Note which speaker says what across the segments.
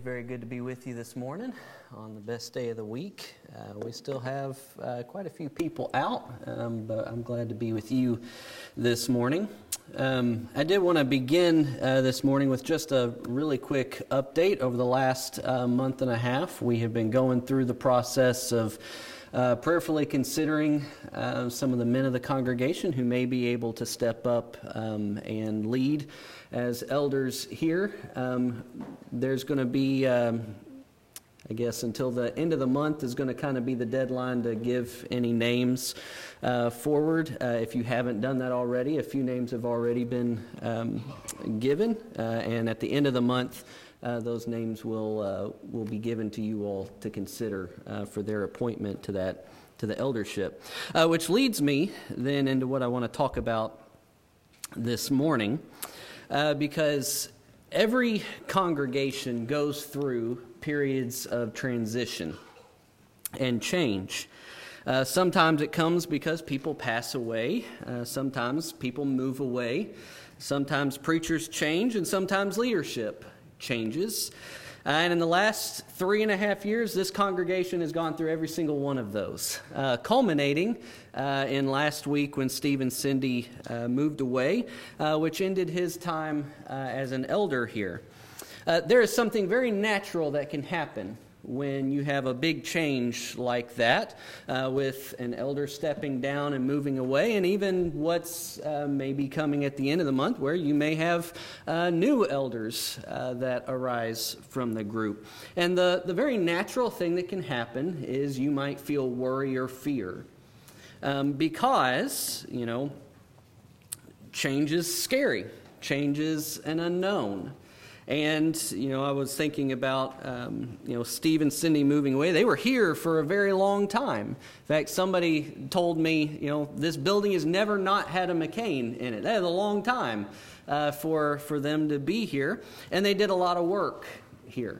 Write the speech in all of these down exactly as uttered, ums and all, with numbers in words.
Speaker 1: very good to be with you this morning on the best day of the week. Uh, we still have uh, quite a few people out, um, but I'm glad to be with you this morning. Um, I did want to begin uh, this morning with just a really quick update. Over the last uh, month and a half, we have been going through the process of Uh, prayerfully considering uh, some of the men of the congregation who may be able to step up um, and lead as elders here. Um, there's going to be, um, I guess, until the end of the month is going to kind of be the deadline to give any names uh, forward. Uh, if you haven't done that already, a few names have already been um, given, uh, and at the end of the month, Uh, those names will uh, will be given to you all to consider uh, for their appointment to that to the eldership, uh, which leads me then into what I want to talk about this morning, uh, because every congregation goes through periods of transition and change. Uh, sometimes it comes because people pass away. Uh, sometimes people move away. Sometimes preachers change, and sometimes leadership changes. Uh, and in the last three and a half years, this congregation has gone through every single one of those, uh, culminating uh, in last week when Steve and Cindy uh, moved away, uh, which ended his time uh, as an elder here. Uh, there is something very natural that can happen when you have a big change like that, uh, with an elder stepping down and moving away, and even what's uh, maybe coming at the end of the month, where you may have uh, new elders uh, that arise from the group. And the, the very natural thing that can happen is you might feel worry or fear, um, because, you know, change is scary. Change is an unknown. And, you know, I was thinking about, um, you know, Steve and Cindy moving away. They were here for a very long time. In fact, somebody told me, you know, this building has never not had a McCain in it. That is a long time uh, for, for them to be here. And they did a lot of work here.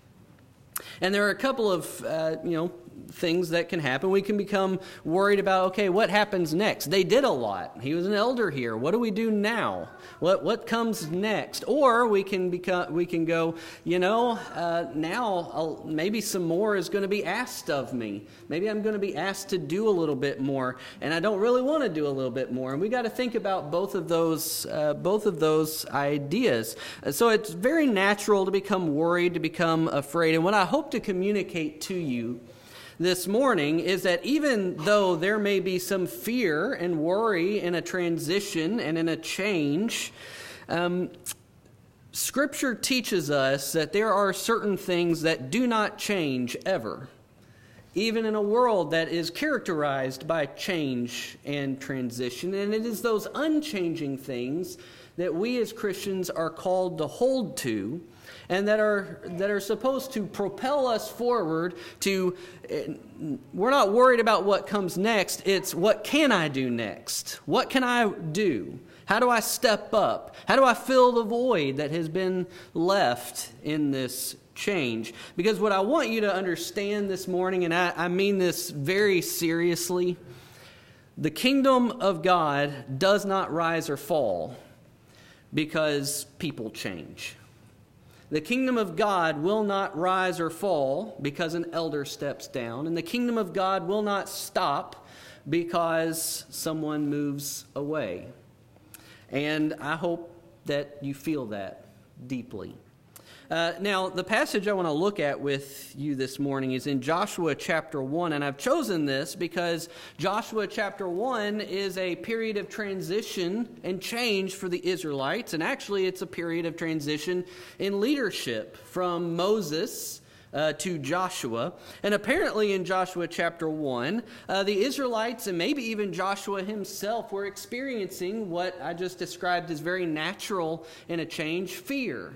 Speaker 1: And there are a couple of, uh, you know, things that can happen. We can become worried about, okay, what happens next? They did a lot. He was an elder here. What do we do now? What what comes next? Or we can become we can go, you know, uh, now I'll, maybe some more is going to be asked of me. Maybe I'm going to be asked to do a little bit more, and I don't really want to do a little bit more. And we got to think about both of those uh, both of those ideas. Uh, so it's very natural to become worried, to become afraid. And what I hope to communicate to you this morning is that even though there may be some fear and worry in a transition and in a change, um, Scripture teaches us that there are certain things that do not change ever, even in a world that is characterized by change and transition. And it is those unchanging things that we as Christians are called to hold to, and that are that are supposed to propel us forward to, we're not worried about what comes next, it's what can I do next? What can I do? How do I step up? How do I fill the void that has been left in this change? Because what I want you to understand this morning, and I, I mean this very seriously, the kingdom of God does not rise or fall because people change. The kingdom of God will not rise or fall because an elder steps down. And the kingdom of God will not stop because someone moves away. And I hope that you feel that deeply. Uh, now, the passage I want to look at with you this morning is in Joshua chapter one, and I've chosen this because Joshua chapter one is a period of transition and change for the Israelites, and actually it's a period of transition in leadership from Moses Uh, to Joshua. And apparently in Joshua chapter one, uh, the Israelites and maybe even Joshua himself were experiencing what I just described as very natural in a change, fear.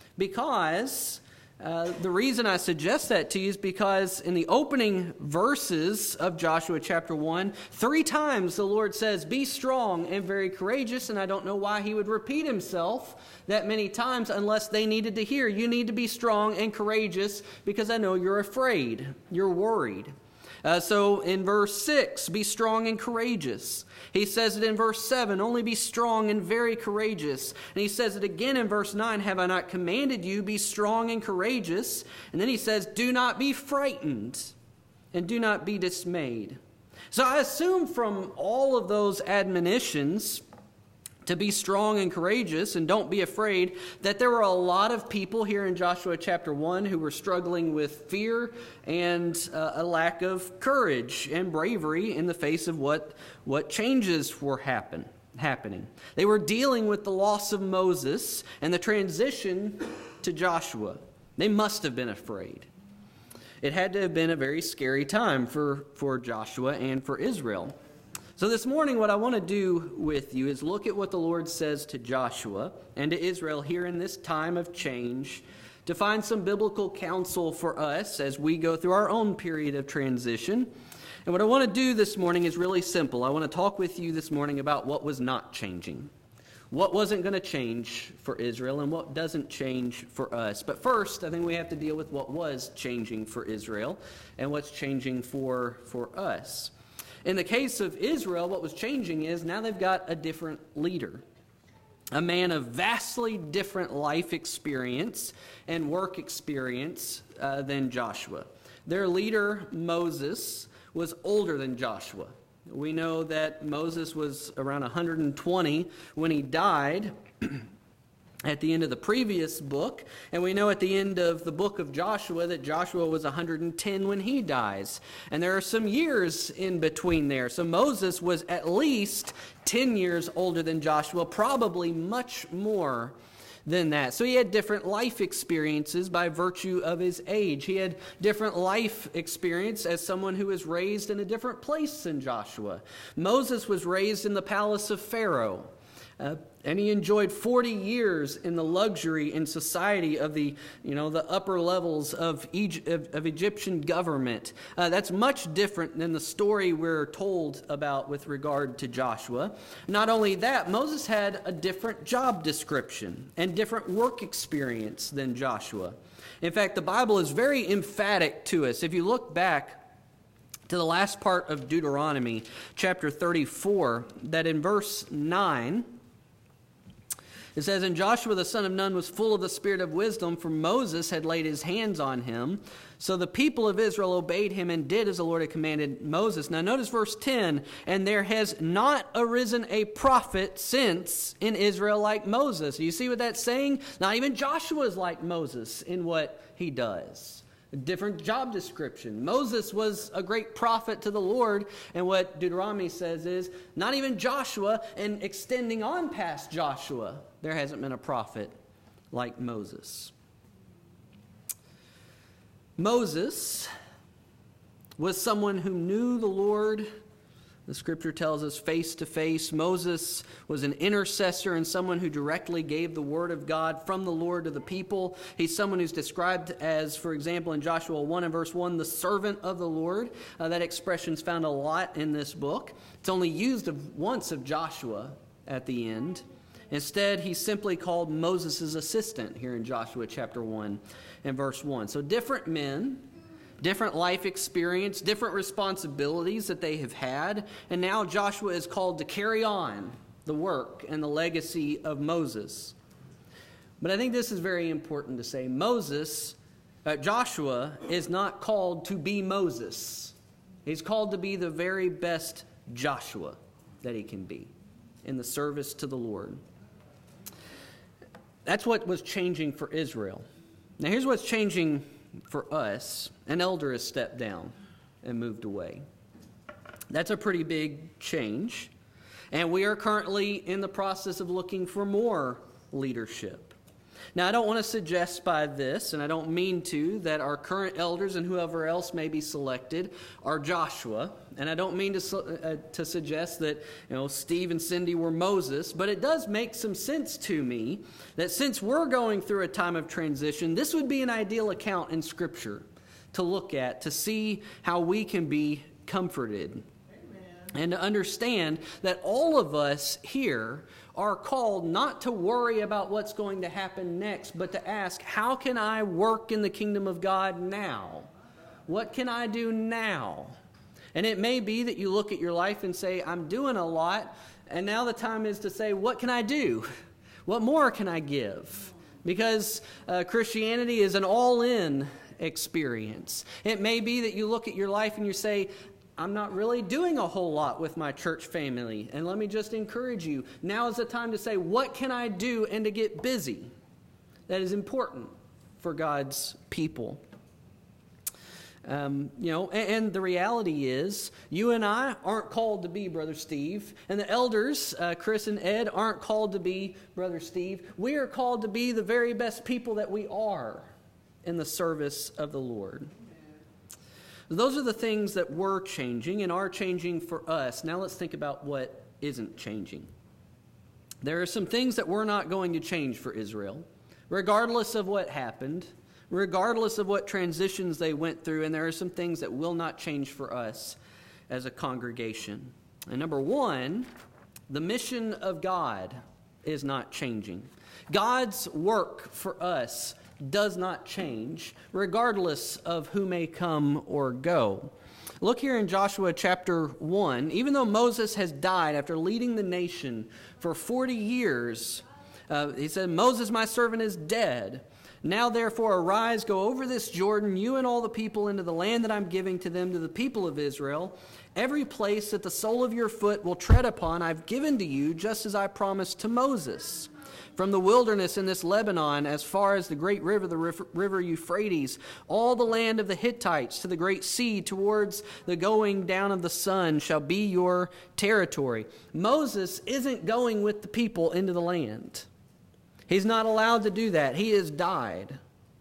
Speaker 1: Because uh, the reason I suggest that to you is because in the opening verses of Joshua chapter one, three times the Lord says, be strong and very courageous. And I don't know why he would repeat himself that many times unless they needed to hear, you need to be strong and courageous because I know you're afraid, you're worried. Uh, so in verse six, be strong and courageous. He says it in verse seven, only be strong and very courageous. And he says it again in verse nine, have I not commanded you, be strong and courageous? And then he says, do not be frightened and do not be dismayed. So I assume from all of those admonitions to be strong and courageous and don't be afraid, that there were a lot of people here in Joshua chapter one who were struggling with fear and uh, a lack of courage and bravery in the face of what, what changes were happen, happening. They were dealing with the loss of Moses and the transition to Joshua. They must have been afraid. It had to have been a very scary time for, for Joshua and for Israel. So this morning, what I want to do with you is look at what the Lord says to Joshua and to Israel here in this time of change, to find some biblical counsel for us as we go through our own period of transition. And what I want to do this morning is really simple. I want to talk with you this morning about what was not changing. What wasn't going to change for Israel and what doesn't change for us. But first, I think we have to deal with what was changing for Israel and what's changing for, for us. In the case of Israel, what was changing is now they've got a different leader, a man of vastly different life experience and work experience uh, than Joshua. Their leader, Moses, was older than Joshua. We know that Moses was around one hundred twenty when he died at the end of the previous book, and we know at the end of the book of Joshua that Joshua was one hundred ten when he dies. And there are some years in between there. So Moses was at least ten years older than Joshua, probably much more than that. So he had different life experiences by virtue of his age. He had different life experience as someone who was raised in a different place than Joshua. Moses was raised in the palace of Pharaoh. Uh, and he enjoyed forty years in the luxury and society of the, you know, the upper levels of, Egypt, of, of Egyptian government. Uh, that's much different than the story we're told about with regard to Joshua. Not only that, Moses had a different job description and different work experience than Joshua. In fact, the Bible is very emphatic to us. If you look back to the last part of Deuteronomy, chapter thirty-four, that in verse nine, it says, and Joshua the son of Nun was full of the spirit of wisdom, for Moses had laid his hands on him. So the people of Israel obeyed him and did as the Lord had commanded Moses. Now notice verse ten, and there has not arisen a prophet since in Israel like Moses. You see what that's saying? Not even Joshua is like Moses in what he does. A different job description. Moses was a great prophet to the Lord, and what Deuteronomy says is, not even Joshua, and extending on past Joshua, there hasn't been a prophet like Moses. Moses was someone who knew the Lord. The scripture tells us face to face. Moses was an intercessor and someone who directly gave the word of God from the Lord to the people. He's someone who's described as, for example, in Joshua one and verse one, the servant of the Lord. Uh, that expression's found a lot in this book. It's only used of, once of Joshua at the end. Instead, he's simply called Moses' assistant here in Joshua chapter one and verse one. So different men, different life experience, different responsibilities that they have had. And now Joshua is called to carry on the work and the legacy of Moses. But I think this is very important to say. Moses, uh, Joshua is not called to be Moses. He's called to be the very best Joshua that he can be in the service to the Lord. That's what was changing for Israel. Now here's what's changing for us. An elder has stepped down and moved away. That's a pretty big change. And we are currently in the process of looking for more leadership. Now, I don't want to suggest by this, and I don't mean to, that our current elders and whoever else may be selected are Joshua. And I don't mean to uh, to suggest that, you know, Steve and Cindy were Moses. But it does make some sense to me that since we're going through a time of transition, this would be an ideal account in Scripture to look at, to see how we can be comforted. And to understand that all of us here are called not to worry about what's going to happen next, but to ask, how can I work in the kingdom of God now? What can I do now And it may be that you look at your life and say, I'm doing a lot, and now the time is to say, what can I do? What more can I give? Because uh, Christianity is an all-in experience. It may be that you look at your life and you say, I'm not really doing a whole lot with my church family. And let me just encourage you, now is the time to say, what can I do, and to get busy. That is important for God's people. Um, you know, and, and the reality is, you and I aren't called to be Brother Steve, and the elders, uh, Chris and Ed, aren't called to be Brother Steve. We are called to be the very best people that we are in the service of the Lord. Those are the things that were changing and are changing for us. Now let's think about what isn't changing. There are some things that were not going to change for Israel, regardless of what happened, regardless of what transitions they went through, and there are some things that will not change for us as a congregation. And number one, the mission of God is not changing. God's work for us does not change, regardless of who may come or go. Look here in Joshua chapter one. Even though Moses has died after leading the nation for forty years, uh, he said, Moses, my servant, is dead. Now therefore arise, go over this Jordan, you and all the people, into the land that I'm giving to them, to the people of Israel. Every place that the sole of your foot will tread upon, I've given to you, just as I promised to Moses. From the wilderness in this Lebanon, as far as the great river, the river Euphrates, all the land of the Hittites to the great sea, towards the going down of the sun, shall be your territory. Moses isn't going with the people into the land. He's not allowed to do that. He has died.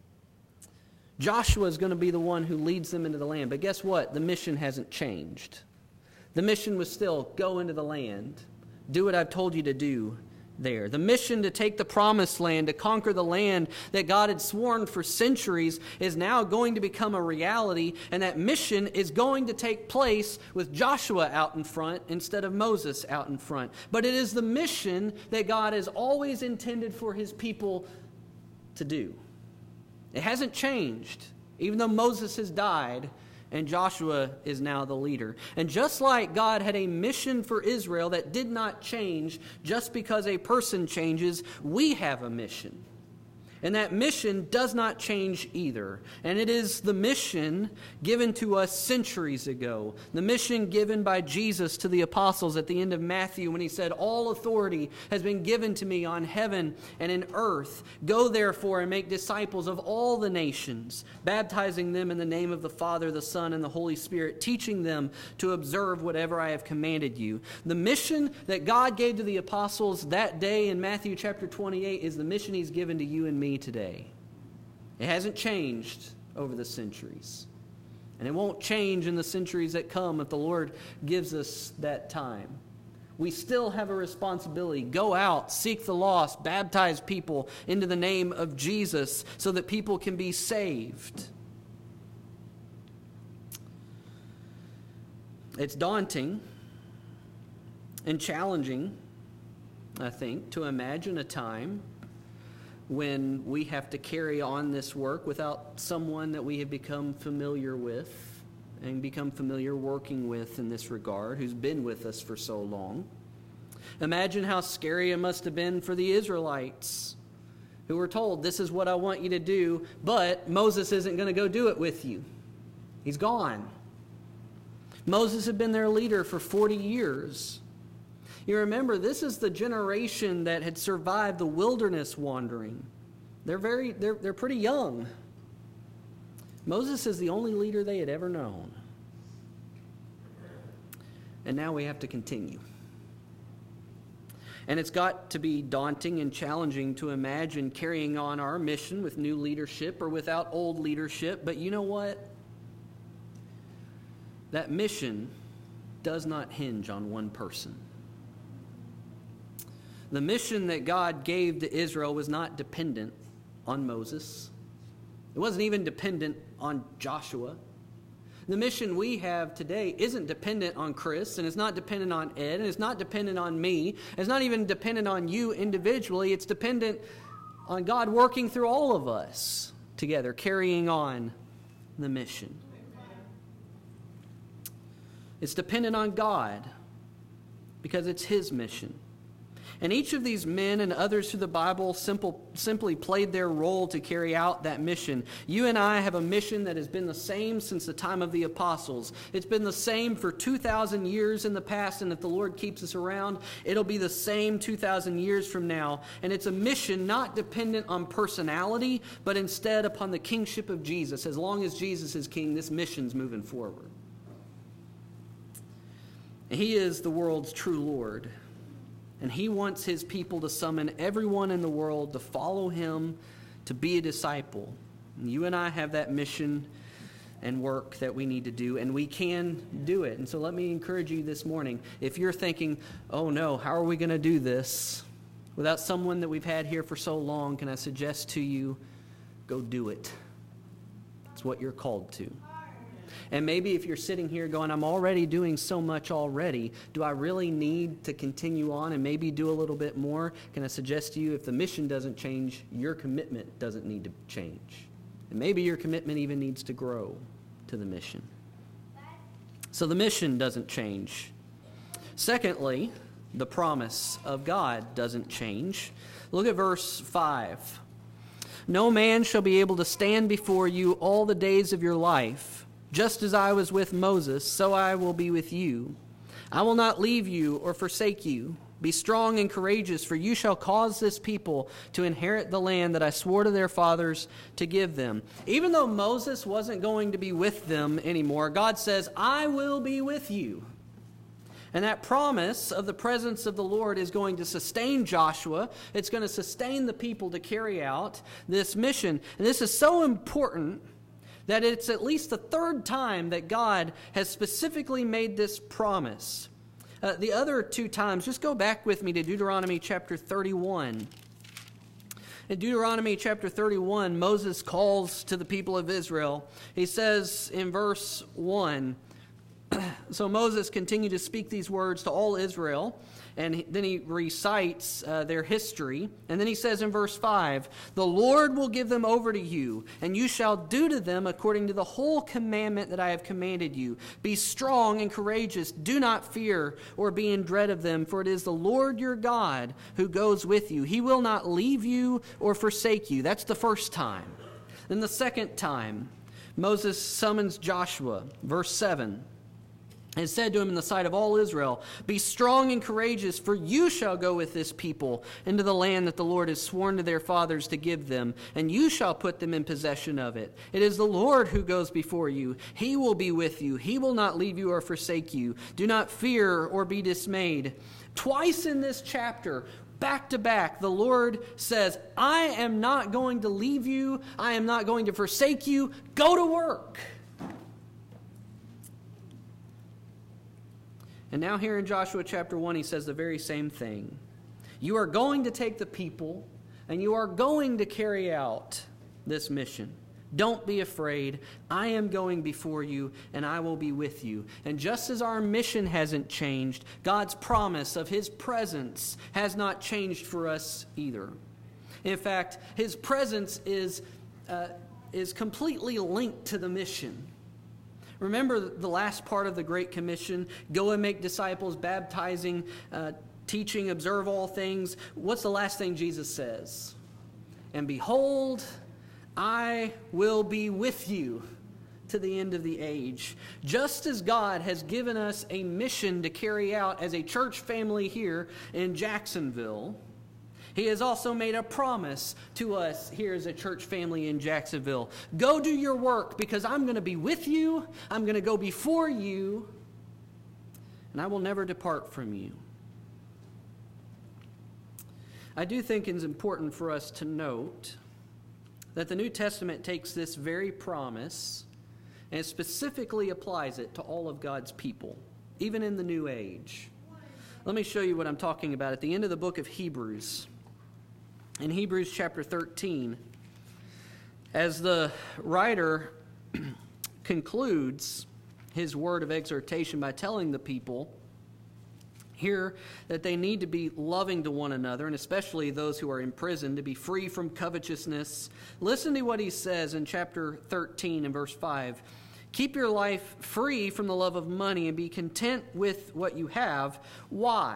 Speaker 1: Joshua is going to be the one who leads them into the land. But guess what? The mission hasn't changed. The mission was still go into the land. Do what I've told you to do there. The mission to take the promised land, to conquer the land that God had sworn for centuries, is now going to become a reality, and that mission is going to take place with Joshua out in front instead of Moses out in front. But it is the mission that God has always intended for his people to do. It hasn't changed, even though Moses has died and Joshua is now the leader. And just like God had a mission for Israel that did not change just because a person changes, we have a mission. And that mission does not change either. And it is the mission given to us centuries ago. The mission given by Jesus to the apostles at the end of Matthew when he said, all authority has been given to me on heaven and in earth. Go therefore and make disciples of all the nations, baptizing them in the name of the Father, the Son, and the Holy Spirit, teaching them to observe whatever I have commanded you. The mission that God gave to the apostles that day in Matthew chapter twenty-eight is the mission he's given to you and me today. It hasn't changed over the centuries. And it won't change in the centuries that come if the Lord gives us that time. We still have a responsibility. Go out, seek the lost, baptize people into the name of Jesus so that people can be saved. It's daunting and challenging, I think, to imagine a time when we have to carry on this work without someone that we have become familiar with and become familiar working with in this regard, who's been with us for so long. Imagine how scary it must have been for the Israelites, who were told, this is what I want you to do, but Moses isn't going to go do it with you. He's gone. Moses had been their leader for forty years. You remember, this is the generation that had survived the wilderness wandering. They're very, they're, they're pretty young. Moses is the only leader they had ever known. And now we have to continue. And it's got to be daunting and challenging to imagine carrying on our mission with new leadership or without old leadership. But you know what? That mission does not hinge on one person. The mission that God gave to Israel was not dependent on Moses. It wasn't even dependent on Joshua. The mission we have today isn't dependent on Chris, and it's not dependent on Ed, and it's not dependent on me. It's not even dependent on you individually. It's dependent on God working through all of us together, carrying on the mission. It's dependent on God because it's His mission. And each of these men and others through the Bible simple, simply played their role to carry out that mission. You and I have a mission that has been the same since the time of the apostles. It's been the same for two thousand years in the past, and if the Lord keeps us around, it'll be the same two thousand years from now. And it's a mission not dependent on personality, but instead upon the kingship of Jesus. As long as Jesus is king, this mission's moving forward. He is the world's true Lord. And He wants His people to summon everyone in the world to follow Him, to be a disciple. And you and I have that mission and work that we need to do, and we can do it. And so let me encourage you this morning. If you're thinking, oh no, how are we going to do this without someone that we've had here for so long, can I suggest to you, go do it. It's what you're called to. And maybe if you're sitting here going, I'm already doing so much already, do I really need to continue on and maybe do a little bit more? Can I suggest to you, if the mission doesn't change, your commitment doesn't need to change. And maybe your commitment even needs to grow to the mission. So the mission doesn't change. Secondly, the promise of God doesn't change. Look at verse five. No man shall be able to stand before you all the days of your life. Just as I was with Moses, so I will be with you. I will not leave you or forsake you. Be strong and courageous, for you shall cause this people to inherit the land that I swore to their fathers to give them. Even though Moses wasn't going to be with them anymore, God says, I will be with you. And that promise of the presence of the Lord is going to sustain Joshua. It's going to sustain the people to carry out this mission. And this is so important that it's at least the third time that God has specifically made this promise. Uh, the other two times, just go back with me to Deuteronomy chapter thirty-one. In Deuteronomy chapter thirty-one, Moses calls to the people of Israel. He says in verse one, so Moses continued to speak these words to all Israel, and then he recites uh, their history. And then he says in verse five, the Lord will give them over to you, and you shall do to them according to the whole commandment that I have commanded you. Be strong and courageous. Do not fear or be in dread of them, for it is the Lord your God who goes with you. He will not leave you or forsake you. That's the first time. Then the second time, Moses summons Joshua. Verse seven. And said to him in the sight of all Israel, be strong and courageous, for you shall go with this people into the land that the Lord has sworn to their fathers to give them, and you shall put them in possession of it. It is the Lord who goes before you. He will be with you. He will not leave you or forsake you. Do not fear or be dismayed. Twice in this chapter, back to back, the Lord says, I am not going to leave you. I am not going to forsake you. Go to work. And now here in Joshua chapter one, he says the very same thing. You are going to take the people, and you are going to carry out this mission. Don't be afraid. I am going before you, and I will be with you. And just as our mission hasn't changed, God's promise of His presence has not changed for us either. In fact, His presence is, uh, is completely linked to the mission. Remember the last part of the Great Commission, go and make disciples, baptizing, uh, teaching, observe all things. What's the last thing Jesus says? And behold, I will be with you to the end of the age. Just as God has given us a mission to carry out as a church family here in Jacksonville, He has also made a promise to us here as a church family in Jacksonville. Go do your work because I'm going to be with you. I'm going to go before you. And I will never depart from you. I do think it's important for us to note that the New Testament takes this very promise and specifically applies it to all of God's people, even in the New Age. Let me show you what I'm talking about. At the end of the book of Hebrews, in Hebrews chapter thirteen, as the writer concludes his word of exhortation by telling the people here that they need to be loving to one another, and especially those who are in prison, to be free from covetousness. Listen to what he says in chapter thirteen and verse five. Keep your life free from the love of money and be content with what you have. Why?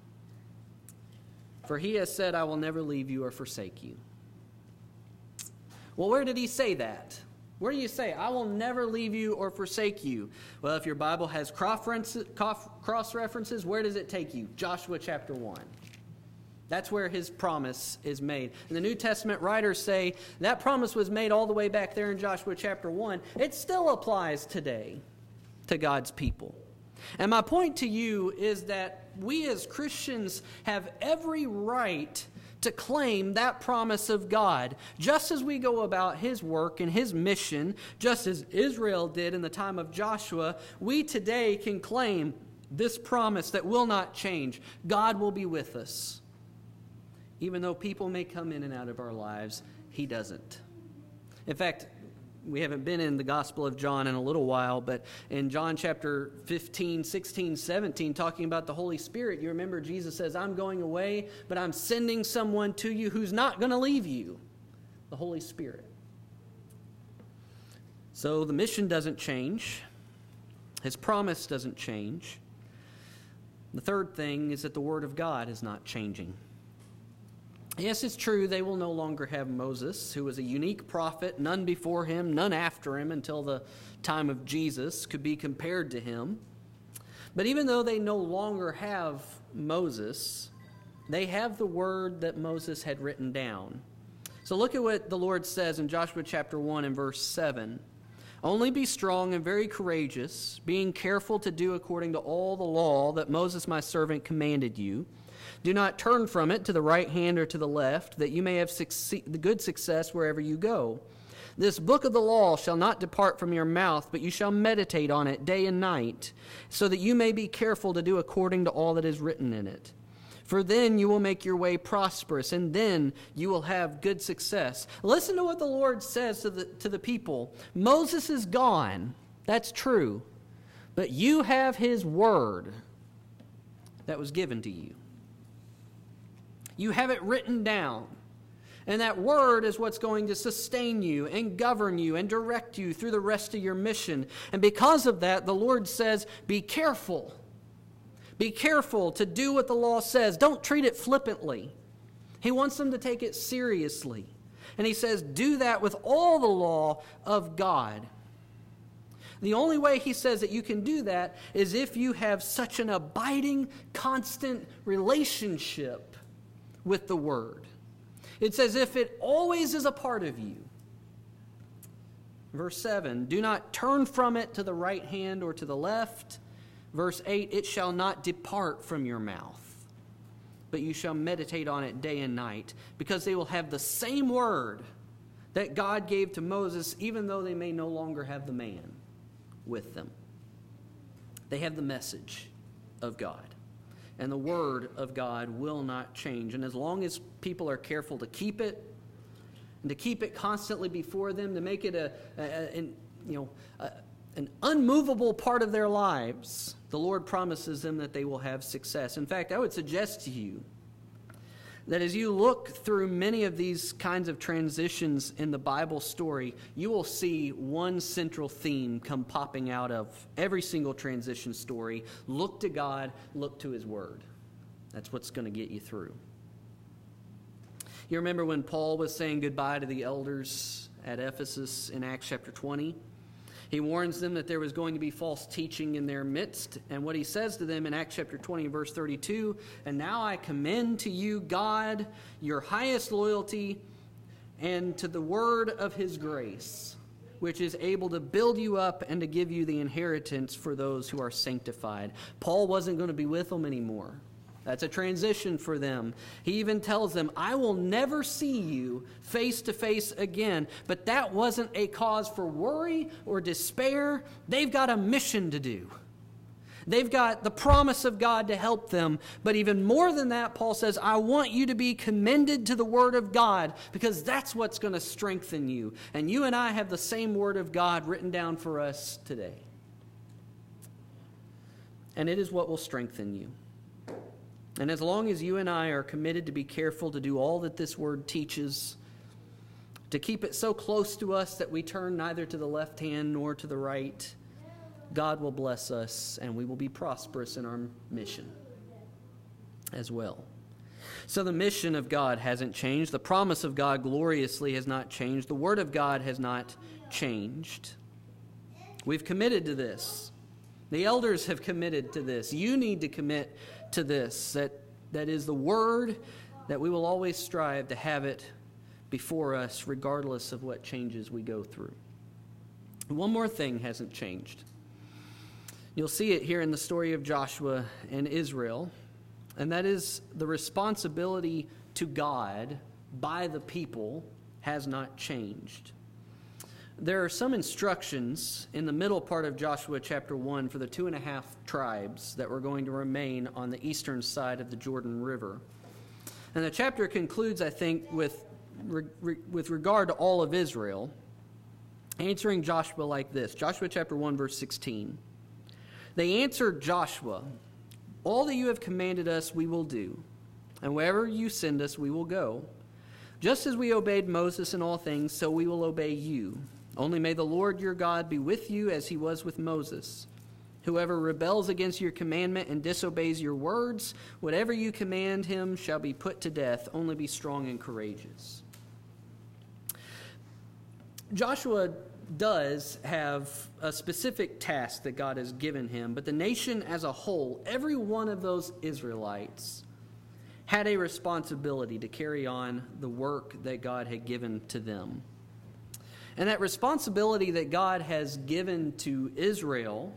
Speaker 1: For he has said, I will never leave you or forsake you. Well, where did he say that? Where do you say, I will never leave you or forsake you? Well, if your Bible has cross references, where does it take you? Joshua chapter one. That's where his promise is made. And the New Testament writers say that promise was made all the way back there in Joshua chapter one. It still applies today to God's people. And my point to you is that we as Christians have every right to claim that promise of God. Just as we go about his work and his mission, just as Israel did in the time of Joshua, we today can claim this promise that will not change. God will be with us. Even though people may come in and out of our lives, he doesn't. In fact, we haven't been in the Gospel of John in a little while, but in John chapter fifteen, sixteen, seventeen, talking about the Holy Spirit, you remember Jesus says, I'm going away, but I'm sending someone to you who's not going to leave you, the Holy Spirit. So the mission doesn't change. His promise doesn't change. The third thing is that the Word of God is not changing. Yes, it's true, they will no longer have Moses, who was a unique prophet, none before him, none after him until the time of Jesus could be compared to him. But even though they no longer have Moses, they have the word that Moses had written down. So look at what the Lord says in Joshua chapter one and verse seven. Only be strong and very courageous, being careful to do according to all the law that Moses my servant commanded you. Do not turn from it to the right hand or to the left, that you may have succeed, good success wherever you go. This book of the law shall not depart from your mouth, but you shall meditate on it day and night, so that you may be careful to do according to all that is written in it. For then you will make your way prosperous, and then you will have good success. Listen to what the Lord says to the, to the people. Moses is gone. That's true. But you have his word that was given to you. You have it written down. And that word is what's going to sustain you and govern you and direct you through the rest of your mission. And because of that, the Lord says, be careful. Be careful to do what the law says. Don't treat it flippantly. He wants them to take it seriously. And he says, do that with all the law of God. The only way he says that you can do that is if you have such an abiding, constant relationship with the Word. It's as if it always is a part of you. Verse seven, do not turn from it to the right hand or to the left. Verse eight, it shall not depart from your mouth, but you shall meditate on it day and night, because they will have the same word that God gave to Moses, even though they may no longer have the man with them. They have the message of God. And the word of God will not change. And as long as people are careful to keep it, and to keep it constantly before them, to make it a, a, a an, you know, a, an unmovable part of their lives, the Lord promises them that they will have success. In fact, I would suggest to you that as you look through many of these kinds of transitions in the Bible story, you will see one central theme come popping out of every single transition story. Look to God, look to His Word. That's what's going to get you through. You remember when Paul was saying goodbye to the elders at Ephesus in Acts chapter twenty? He warns them that there was going to be false teaching in their midst. And what he says to them in Acts chapter twenty, verse thirty-two, and now I commend to you God, your highest loyalty, and to the word of his grace, which is able to build you up and to give you the inheritance for those who are sanctified. Paul wasn't going to be with them anymore. That's a transition for them. He even tells them, I will never see you face to face again. But that wasn't a cause for worry or despair. They've got a mission to do. They've got the promise of God to help them. But even more than that, Paul says, I want you to be commended to the Word of God, because that's what's going to strengthen you. And you and I have the same Word of God written down for us today. And it is what will strengthen you. And as long as you and I are committed to be careful to do all that this word teaches, to keep it so close to us that we turn neither to the left hand nor to the right, God will bless us and we will be prosperous in our mission as well. So the mission of God hasn't changed. The promise of God gloriously has not changed. The word of God has not changed. We've committed to this. The elders have committed to this. You need to commit to this. That, that is the word that we will always strive to have it before us regardless of what changes we go through. One more thing hasn't changed. You'll see it here in the story of Joshua and Israel, and that is the responsibility to God by the people has not changed. There are some instructions in the middle part of Joshua chapter one for the two and a half tribes that were going to remain on the eastern side of the Jordan River. And the chapter concludes, I think, with, re, with regard to all of Israel, answering Joshua like this. Joshua chapter one, verse sixteen. They answered Joshua, "All that you have commanded us we will do, and wherever you send us we will go. Just as we obeyed Moses in all things, so we will obey you. Only may the Lord your God be with you as he was with Moses. Whoever rebels against your commandment and disobeys your words, whatever you command him shall be put to death. Only be strong and courageous." Joshua does have a specific task that God has given him, but the nation as a whole, every one of those Israelites had a responsibility to carry on the work that God had given to them. And that responsibility that God has given to Israel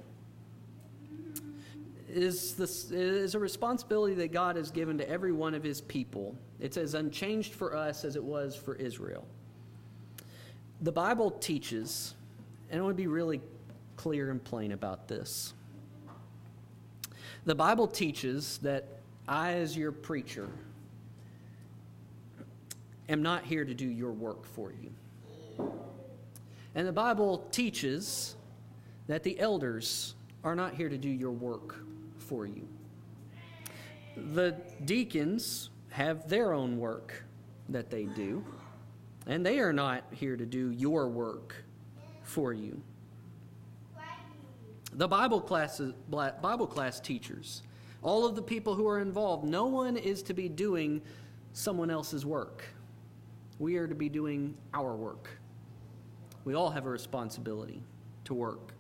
Speaker 1: is, this, is a responsibility that God has given to every one of his people. It's as unchanged for us as it was for Israel. The Bible teaches, and I want to be really clear and plain about this. The Bible teaches that I, as your preacher, am not here to do your work for you. And the Bible teaches that the elders are not here to do your work for you. The deacons have their own work that they do, and they are not here to do your work for you. The Bible classes, Bible class teachers, all of the people who are involved, no one is to be doing someone else's work. We are to be doing our work. We all have a responsibility to work.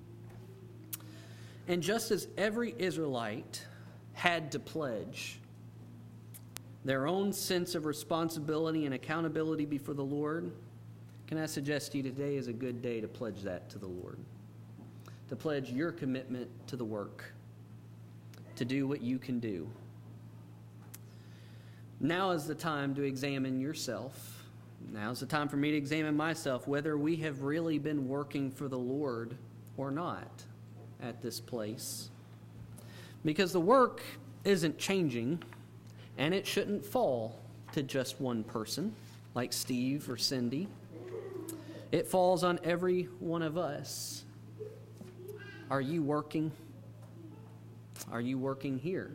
Speaker 1: And just as every Israelite had to pledge their own sense of responsibility and accountability before the Lord, can I suggest to you today is a good day to pledge that to the Lord, to pledge your commitment to the work, to do what you can do. Now is the time to examine yourself. Now is the time for me to examine myself, whether we have really been working for the Lord or not at this place. Because the work isn't changing, and it shouldn't fall to just one person, like Steve or Cindy. It falls on every one of us. Are you working? Are you working here?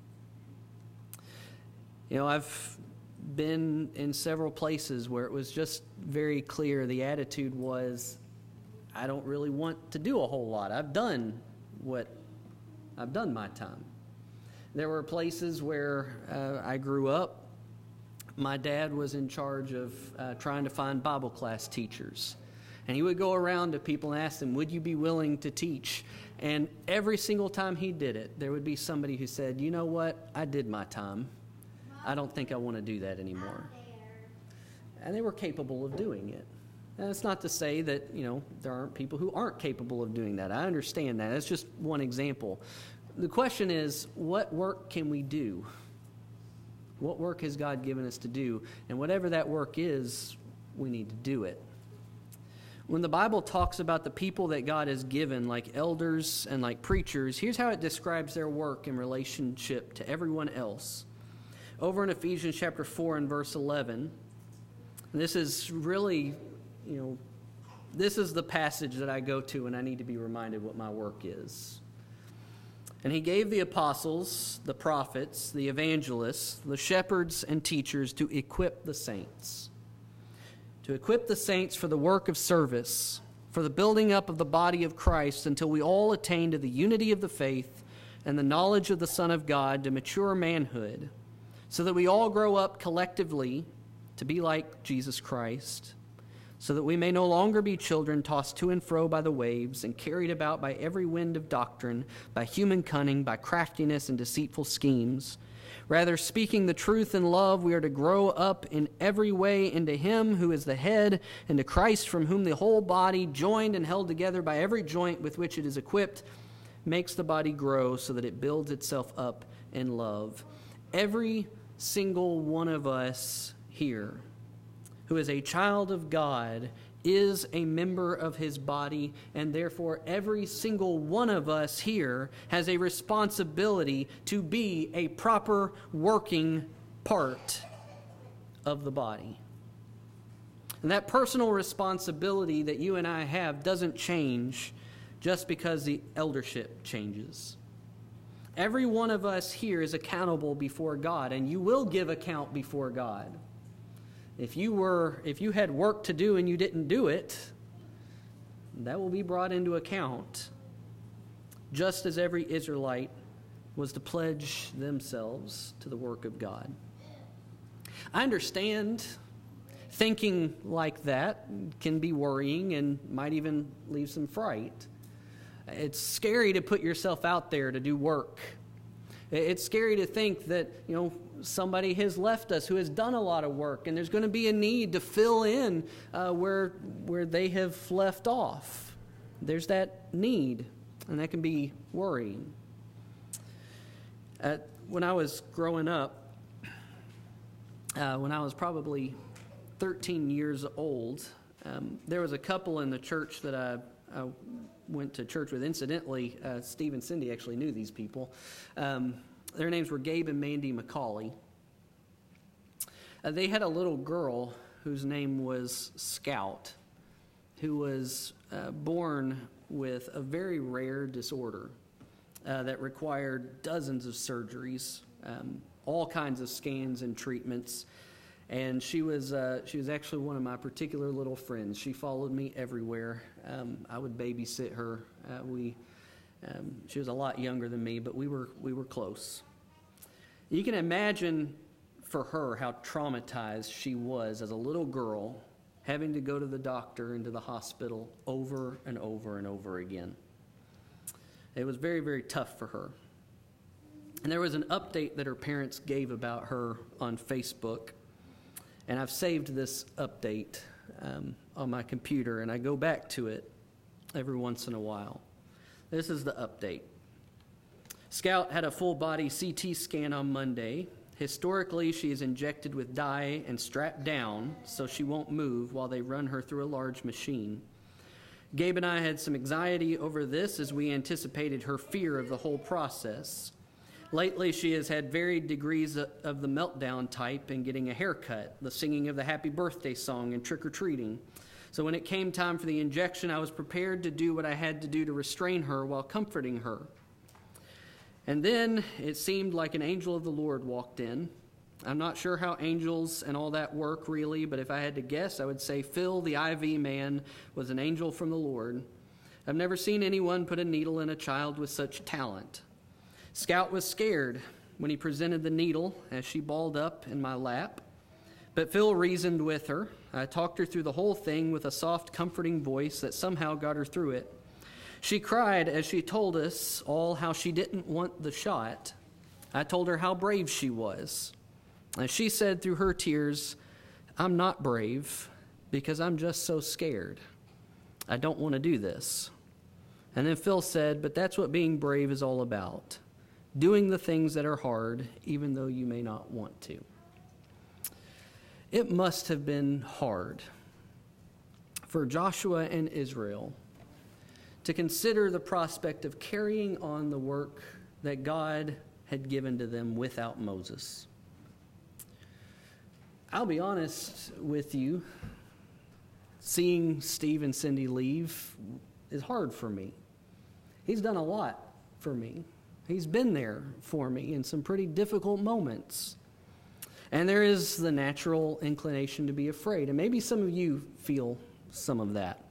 Speaker 1: You know, I've been in several places where it was just very clear the attitude was, I don't really want to do a whole lot. I've done what, I've done my time. There were places where uh, I grew up. My dad was in charge of uh, trying to find Bible class teachers. And he would go around to people and ask them, would you be willing to teach? And every single time he did it, there would be somebody who said, you know what, I did my time. I don't think I want to do that anymore. And they were capable of doing it. And it's not to say that, you know, there aren't people who aren't capable of doing that. I understand that. That's just one example. The question is, what work can we do? What work has God given us to do? And whatever that work is, we need to do it. When the Bible talks about the people that God has given, like elders and like preachers, here's how it describes their work in relationship to everyone else. Over in Ephesians chapter four and verse eleven, this is really, you know, this is the passage that I go to when I need to be reminded what my work is. And he gave the apostles, the prophets, the evangelists, the shepherds and teachers to equip the saints. to equip the saints for the work of service, for the building up of the body of Christ, until we all attain to the unity of the faith and the knowledge of the Son of God, to mature manhood, so that we all grow up collectively to be like Jesus Christ, so that we may no longer be children tossed to and fro by the waves and carried about by every wind of doctrine, by human cunning, by craftiness and deceitful schemes. Rather, speaking the truth in love, we are to grow up in every way into Him who is the head, and to Christ, from whom the whole body, joined and held together by every joint with which it is equipped, makes the body grow so that it builds itself up in love. Every single one of us here who is a child of God is a member of His body, and therefore every single one of us here has a responsibility to be a proper working part of the body. And that personal responsibility that you and I have doesn't change just because the eldership changes. Every one of us here is accountable before God, and you will give account before God. If you were, if you had work to do and you didn't do it, that will be brought into account, just as every Israelite was to pledge themselves to the work of God. I understand thinking like that can be worrying and might even leave some fright. It's scary to put yourself out there to do work. It's scary to think that, you know, somebody has left us who has done a lot of work, and there's going to be a need to fill in uh, where where they have left off. There's that need, and that can be worrying. Uh, when I was growing up, uh, when I was probably thirteen years old, um, there was a couple in the church that I, I went to church with. Incidentally, uh, Steve and Cindy actually knew these people. Um, their names were Gabe and Mandy McCauley. Uh, they had a little girl whose name was Scout, who was uh, born with a very rare disorder uh, that required dozens of surgeries, um, all kinds of scans and treatments. And she was uh, she was actually one of my particular little friends. She followed me everywhere. Um, I would babysit her. Uh, we um, she was a lot younger than me, but we were we were close. You can imagine for her how traumatized she was as a little girl, having to go to the doctor and to the hospital over and over and over again. It was very, very tough for her. And there was an update that her parents gave about her on Facebook. And I've saved this update um, on my computer, and I go back to it every once in a while. This is the update. Scout had a full-body C T scan on Monday. Historically, she is injected with dye and strapped down so she won't move while they run her through a large machine. Gabe and I had some anxiety over this as we anticipated her fear of the whole process. Lately, she has had varied degrees of the meltdown type in getting a haircut, the singing of the happy birthday song, and trick-or-treating. So when it came time for the injection, I was prepared to do what I had to do to restrain her while comforting her. And then it seemed like an angel of the Lord walked in. I'm not sure how angels and all that work really, but if I had to guess, I would say Phil, the I V man, was an angel from the Lord. I've never seen anyone put a needle in a child with such talent. Scout was scared when he presented the needle as she balled up in my lap. But Phil reasoned with her. I talked her through the whole thing with a soft, comforting voice that somehow got her through it. She cried as she told us all how she didn't want the shot. I told her how brave she was. And she said through her tears, "I'm not brave because I'm just so scared. I don't want to do this." And then Phil said, "But that's what being brave is all about. Doing the things that are hard, even though you may not want to." It must have been hard for Joshua and Israel to consider the prospect of carrying on the work that God had given to them without Moses. I'll be honest with you, seeing Steve and Cindy leave is hard for me. He's done a lot for me. He's been there for me in some pretty difficult moments. And there is the natural inclination to be afraid. And maybe some of you feel some of that.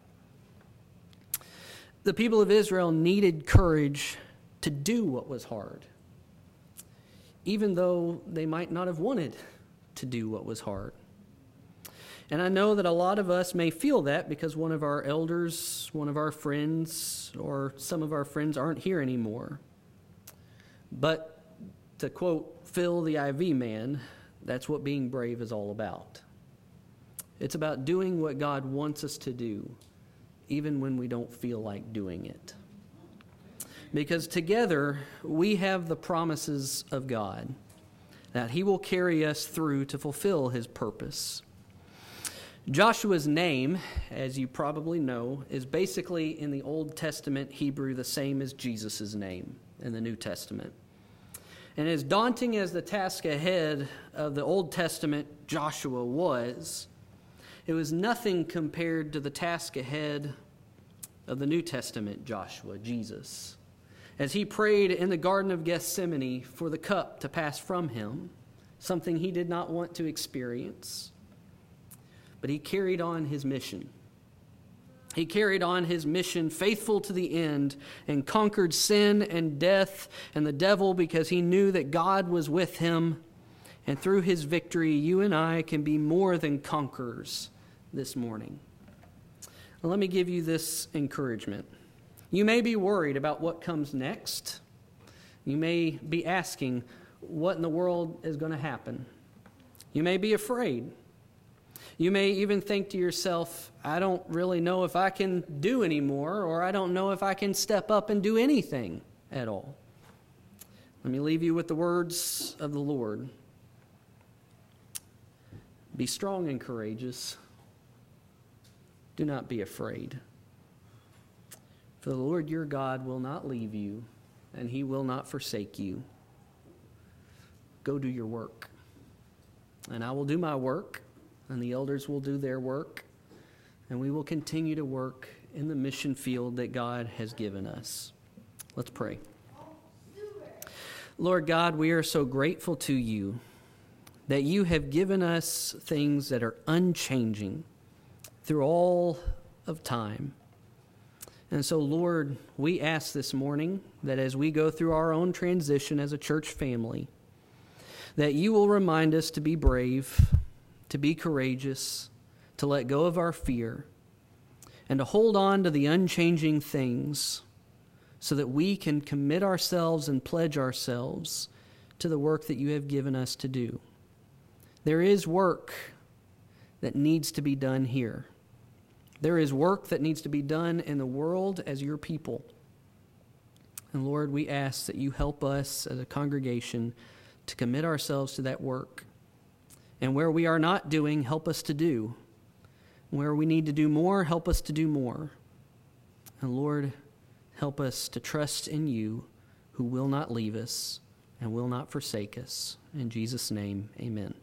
Speaker 1: The people of Israel needed courage to do what was hard, even though they might not have wanted to do what was hard. And I know that a lot of us may feel that because one of our elders, one of our friends, or some of our friends aren't here anymore. But to quote Phil the I V man, that's what being brave is all about. It's about doing what God wants us to do, even when we don't feel like doing it. Because together we have the promises of God that He will carry us through to fulfill His purpose. Joshua's name, as you probably know, is basically in the Old Testament Hebrew the same as Jesus' name in the New Testament. And as daunting as the task ahead of the Old Testament Joshua was, it was nothing compared to the task ahead of the New Testament Joshua, Jesus, as he prayed in the Garden of Gethsemane for the cup to pass from him, something he did not want to experience. But he carried on his mission. He carried on his mission faithful to the end and conquered sin and death and the devil because he knew that God was with him. And through his victory, you and I can be more than conquerors this morning. Well, let me give you this encouragement. You may be worried about what comes next. You may be asking, what in the world is going to happen? You may be afraid. You may even think to yourself, I don't really know if I can do anymore, or I don't know if I can step up and do anything at all. Let me leave you with the words of the Lord. Be strong and courageous. Do not be afraid. For the Lord your God will not leave you, and He will not forsake you. Go do your work. And I will do my work, and the elders will do their work, and we will continue to work in the mission field that God has given us. Let's pray. Lord God, we are so grateful to you that you have given us things that are unchanging through all of time. And so, Lord, we ask this morning that as we go through our own transition as a church family, that you will remind us to be brave, to be courageous, to let go of our fear, and to hold on to the unchanging things so that we can commit ourselves and pledge ourselves to the work that you have given us to do. There is work that needs to be done here. There is work that needs to be done in the world as your people. And Lord, we ask that you help us as a congregation to commit ourselves to that work. And where we are not doing, help us to do. Where we need to do more, help us to do more. And Lord, help us to trust in you, who will not leave us and will not forsake us. In Jesus' name, amen.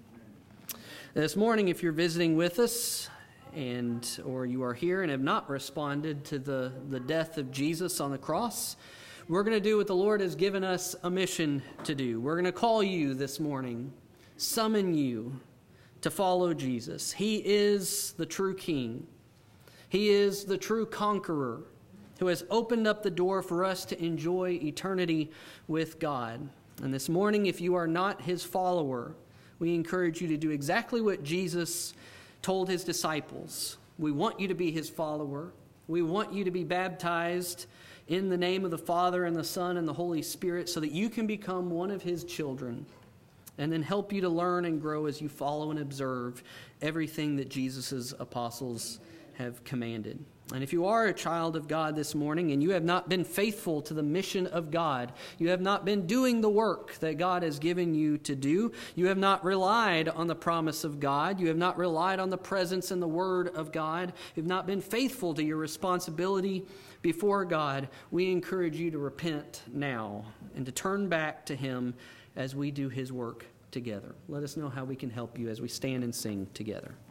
Speaker 1: This morning, if you're visiting with us, and or you are here and have not responded to the, the death of Jesus on the cross, we're going to do what the Lord has given us a mission to do. We're going to call you this morning, summon you to follow Jesus. He is the true King. He is the true conqueror who has opened up the door for us to enjoy eternity with God. And this morning, if you are not his follower, we encourage you to do exactly what Jesus told his disciples. We want you to be his follower. We want you to be baptized in the name of the Father and the Son and the Holy Spirit so that you can become one of his children, and then help you to learn and grow as you follow and observe everything that Jesus' apostles have commanded. And if you are a child of God this morning and you have not been faithful to the mission of God, you have not been doing the work that God has given you to do, you have not relied on the promise of God, you have not relied on the presence and the word of God, you have not been faithful to your responsibility before God, we encourage you to repent now and to turn back to him as we do his work together. Let us know how we can help you as we stand and sing together.